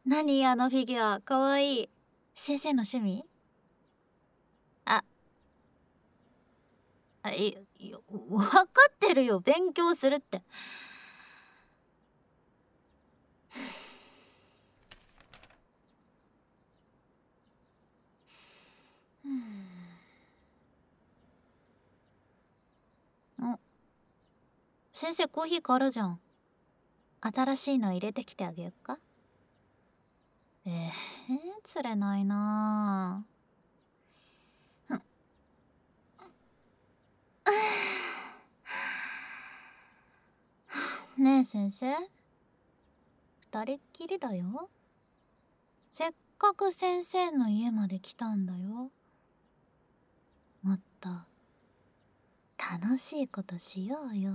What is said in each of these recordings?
何あのフィギュア、かわいい。先生の趣味？あ、わかってるよ、勉強するって。お、先生コーヒー変わるじゃん。新しいの入れてきてあげよっか。釣れないなぁ。ねえ先生、二人っきりだよ。せっかく先生の家まで来たんだよ。もっと楽しいことしようよ。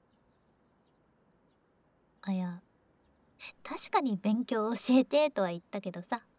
いや、確かに勉強教えてとは言ったけどさ。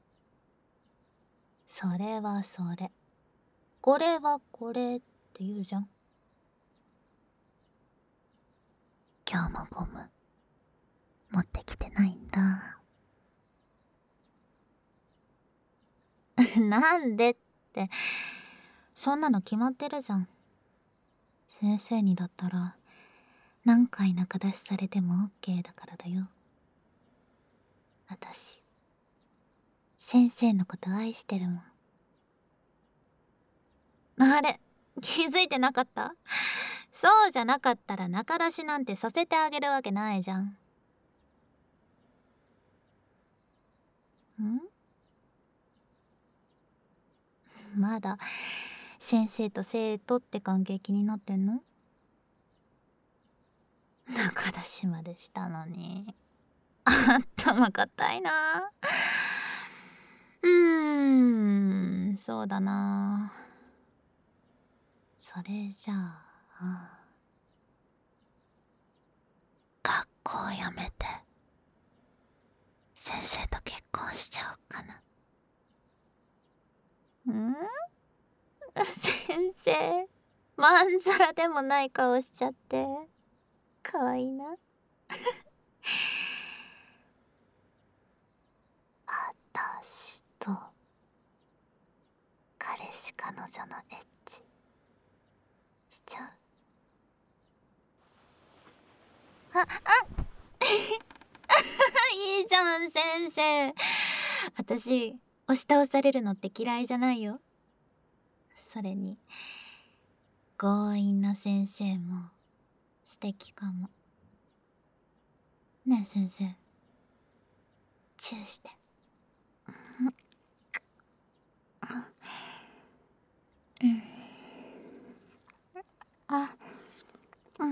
それはそれ、これはこれって言うじゃん。今日もゴム持ってきてないんだ。なんでって、そんなの決まってるじゃん。先生にだったら何回仲出しされても OK だからだよ。私先生のこと愛してるもん。あれ、気づいてなかった？そうじゃなかったら仲出しなんてさせてあげるわけないじゃん。まだ先生と生徒って関係気になってんの？仲出しまでしたのに。頭固いな。そうだな。それじゃあ、学校辞めて先生と結婚しちゃおうかな。先生、まんざらでもない顔しちゃってかわいいな。あたしと彼氏彼女のエッチしちゃう？いいじゃん先生。私押し倒されるのって嫌いじゃないよ。それに強引な先生も素敵かも。ねえ先生、チューして。あ、うん。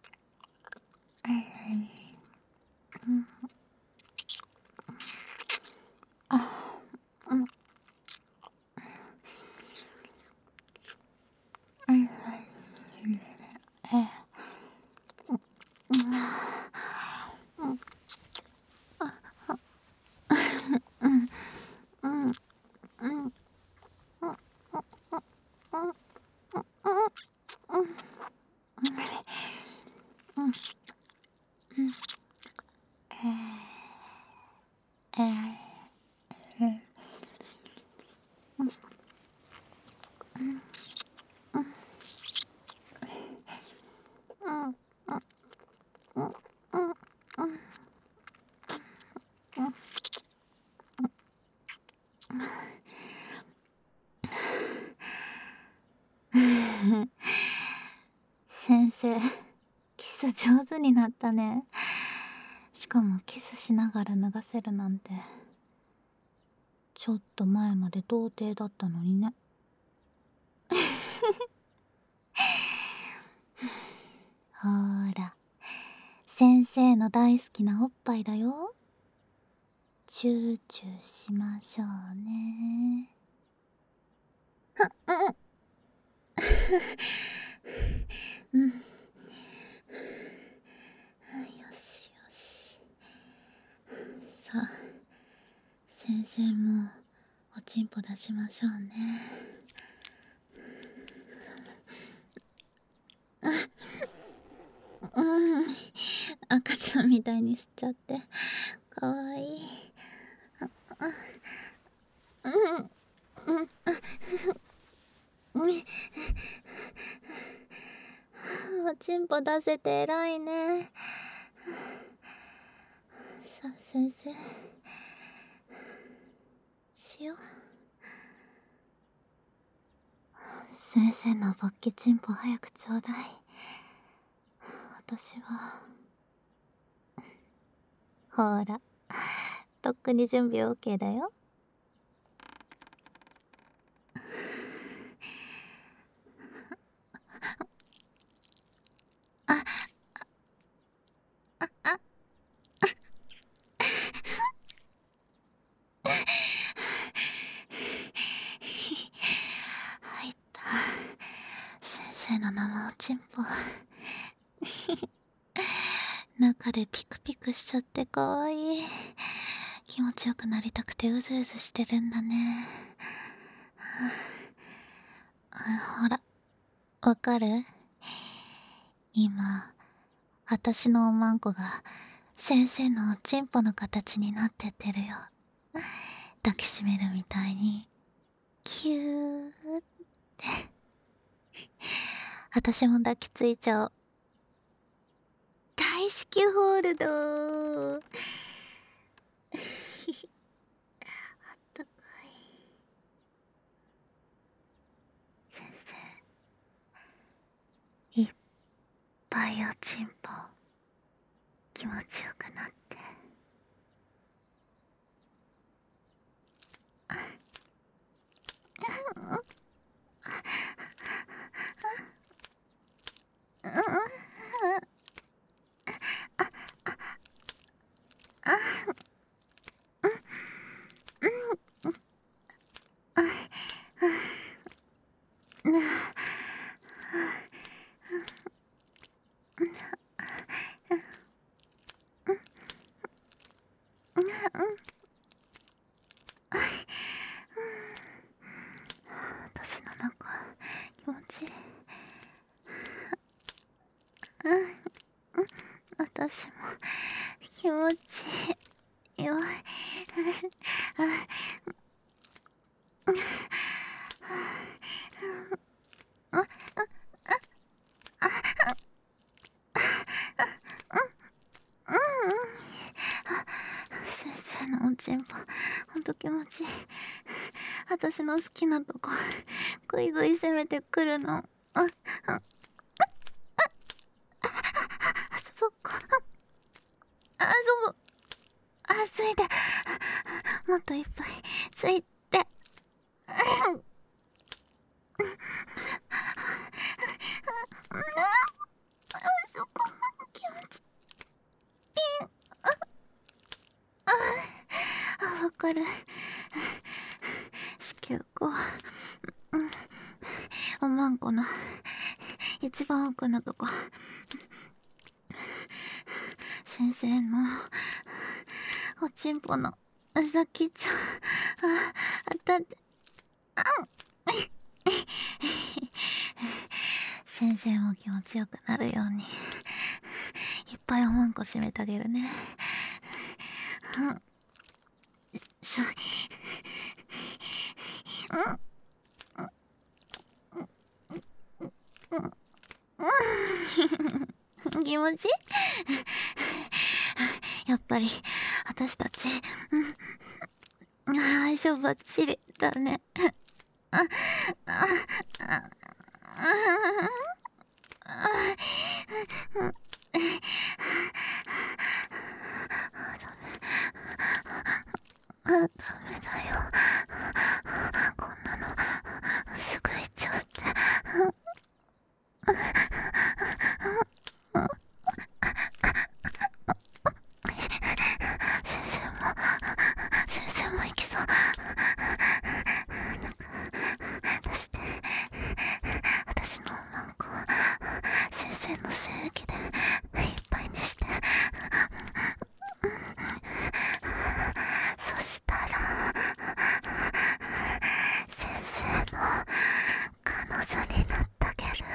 先生、キス上手になったね。しかもキスしながら脱がせるなんて。ちょっと前まで童貞だったのにね。ほーら、先生の大好きなおっぱいだよ。チューチューしましょうね。うん。よしよし。さあ、先生もおちんぽ出しましょうね。赤ちゃんみたいにしちゃってかわいい。 歩出せて偉いね。さあ先生、しよう。先生の勃起チンポ早くちょうだい。私はほら、とっくに準備 OK だよ。入った。先生の生おちんぽ中でピクピクしちゃってかわいい。気持ちよくなりたくてうずうずしてるんだね。ほら、わかる？今、私のおまんこが先生のおちんぽの形になってってるよ。抱きしめるみたいにキューって私も抱きついちゃおう。大至急ホールドーあったかい。先生、いっぱいおちんぽ気持ちよくなって。私の中気持ちいい。私も気持ちいい。弱い。先生のおちんぽほんと気持ちいい。私の好きなとこぐいぐい攻めてくるの。そこそこついて、もっといっぱいついて。そこ気持ちいい。わかる。子宮口、おまんこの一番奥のとこ。先生のおちんぽの先っちょ当たって、先生も気持ちよくなるようにいっぱいおまんこ締めてあげるね。気持ちいい。やっぱり私たち相性バッチリだね。ダメだよ、こんなのすぐ行っちゃうって。先生も行きそう。出して。私のおまんこは先生の精液でいっぱいにして。そしたら先生の彼女になってあげる。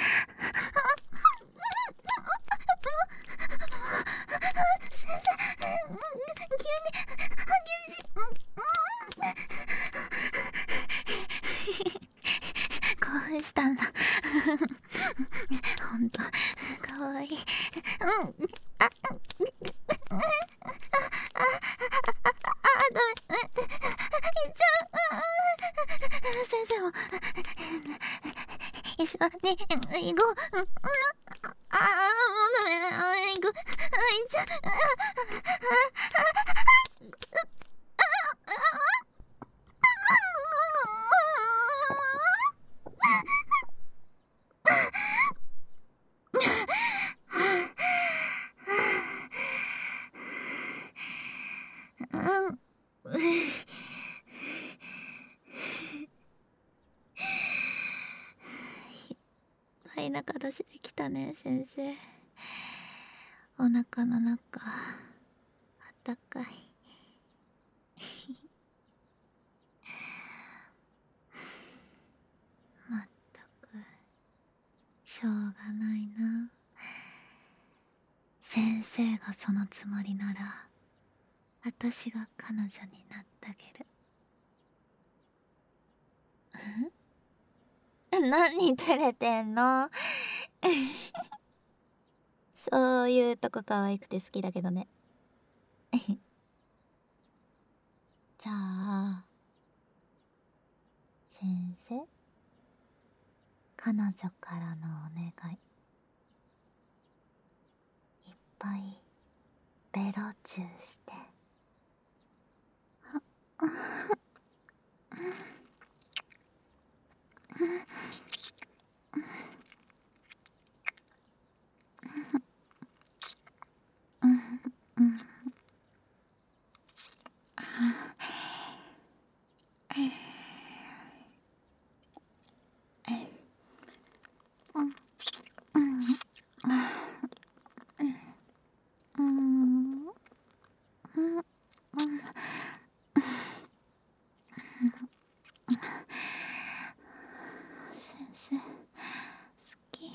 先生、急に激しい。興奮したんだ。ほんと先生も一緒に行こう。もうダメ。行く。ひどい中出しできたね、先生。お腹の中あったかい。まったくしょうがないな。先生がそのつもりなら私が彼女になってあげる。何照れてんの？そういうとこ可愛くて好きだけどね。じゃあ先生、彼女からのお願い、いっぱいベロチューして。先生好き。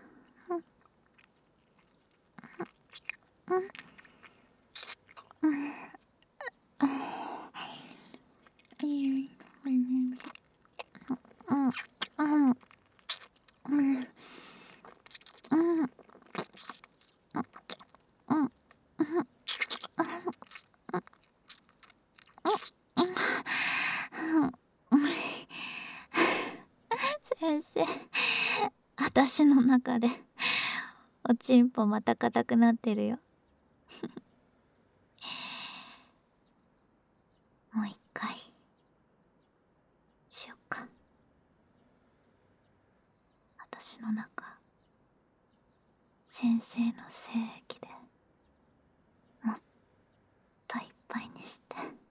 先生、私の中でおちんぽまた硬くなってるよ。もう一回しよっか。私の中先生の精液でもっといっぱいにして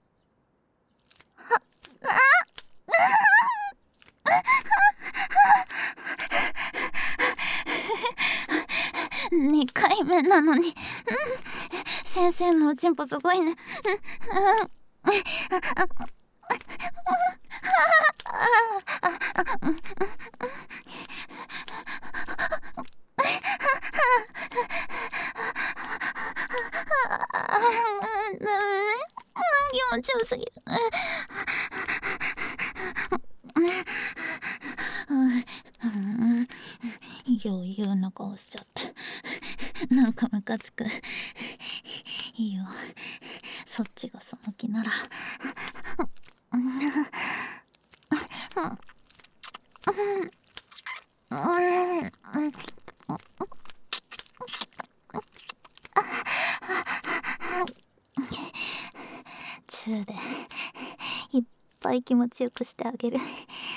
。2回目なのに、先生のおちんぽすごいね。気持ちよすぎる。余裕な顔しちゃって、なんかムカつく。いいよ、そっちがその気なら。チューでいっぱい気持ちよくしてあげる。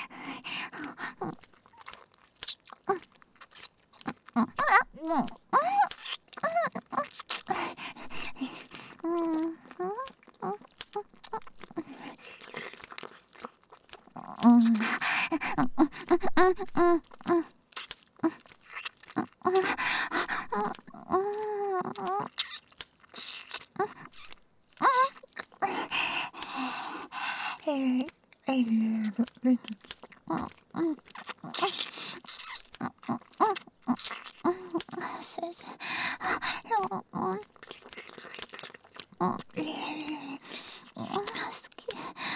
先生、好き。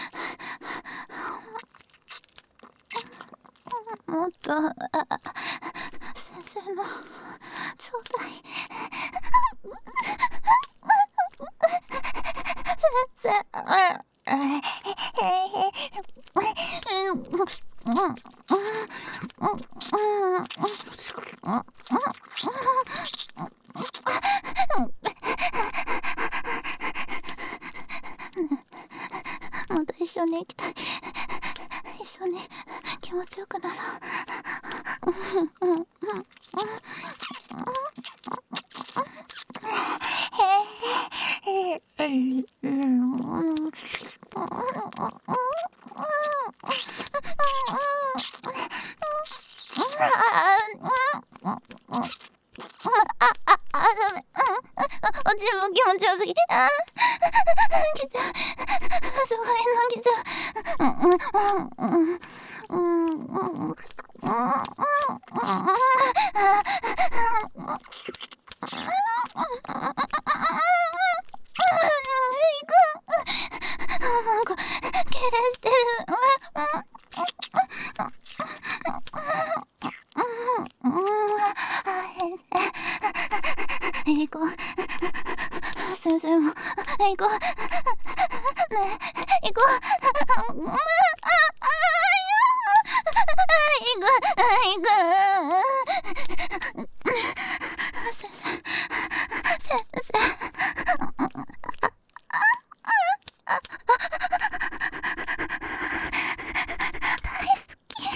もっと先生のちょうだい。先また一緒に行きたい。一緒に気持ちよくなろう。ダメ。自分気持ちよすぎ。来ちゃう。すごいの来ちゃう。なんか敬礼してる。行こう。先生も行こう。ねえ、行こう。行く。先生。大好き。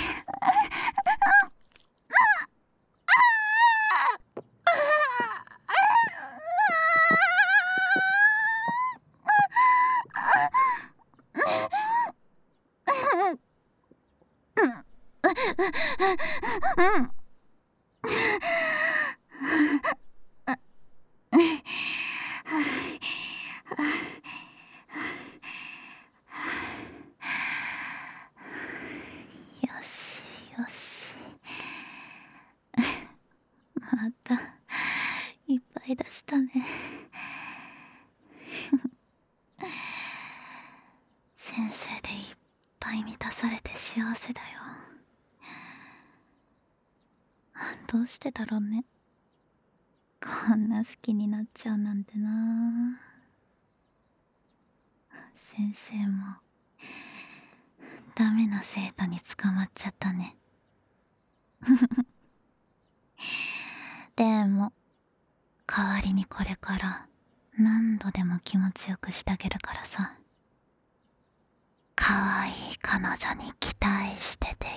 よしよし。またいっぱい出したね。先生でいっぱい満たされて幸せだよ。どうしてだろうね。こんな好きになっちゃうなんてな。先生もダメな生徒に捕まっちゃったね。でも代わりにこれから何度でも気持ちよくしてあげるからさ。可愛い彼女に期待してて。